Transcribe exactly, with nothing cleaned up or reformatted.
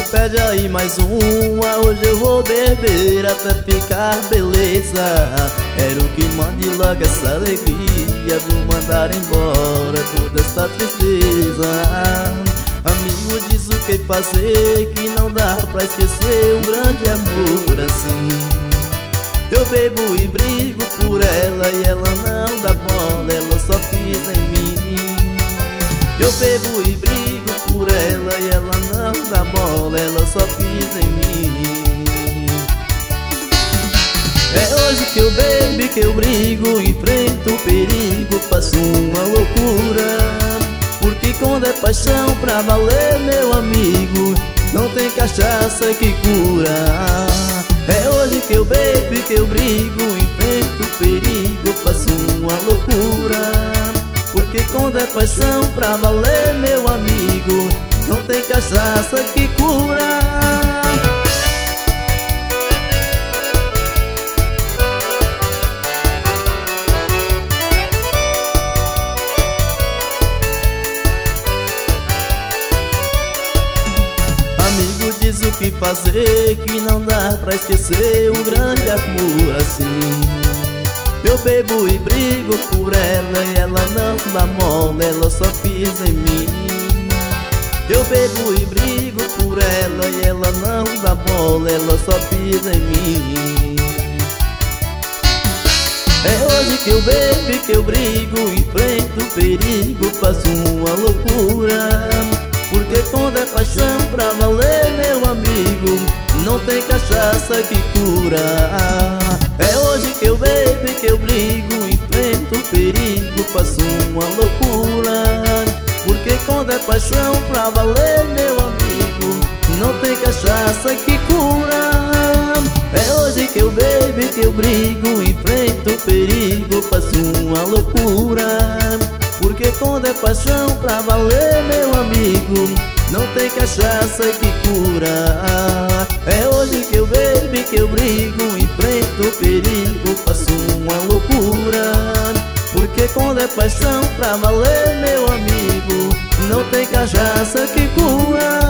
Pede aí mais uma, hoje eu vou beber até ficar beleza. Quero que mande logo essa alegria, vou mandar embora toda essa tristeza. Amigo, diz o que fazer, que não dá pra esquecer um grande amor assim. Eu bebo e brigo por ela e ela não dá bola, ela só pisa em mim. Eu bebo e brigo por ela e ela não dá bola, ela só pisa em mim. É hoje que eu bebo e que eu brigo, enfrento o perigo, faço uma loucura. Porque quando é paixão pra valer, meu amigo, não tem cachaça que cura. É hoje que eu bebo e que eu brigo, enfrento o perigo, faço uma loucura. Porque quando é paixão pra valer, meu amigo, não tem cachaça que cura. Amigo, diz o que fazer, que não dá pra esquecer um grande amor assim. Eu bebo e brigo por ela e ela não dá mole, ela só pisa em mim. Eu bebo e brigo por ela e ela não dá bola, ela só pisa em mim. É hoje que eu bebo e que eu brigo, enfrento o perigo, faço uma loucura. Porque quando é paixão pra valer, meu amigo, não tem cachaça que cura. É hoje que eu bebo e que eu brigo, enfrento o perigo, faço uma loucura. Porque quando é paixão pra valer, meu amigo, não tem cachaça que cura. É hoje que eu bebo e que eu brigo, enfrento o perigo, faço uma loucura. Porque quando é paixão pra valer, meu amigo, não tem cachaça que cura. É hoje que eu bebo e que eu brigo, enfrento o perigo, faço uma loucura. Porque quando é paixão pra valer, meu amigo, não tem cachaça que cura.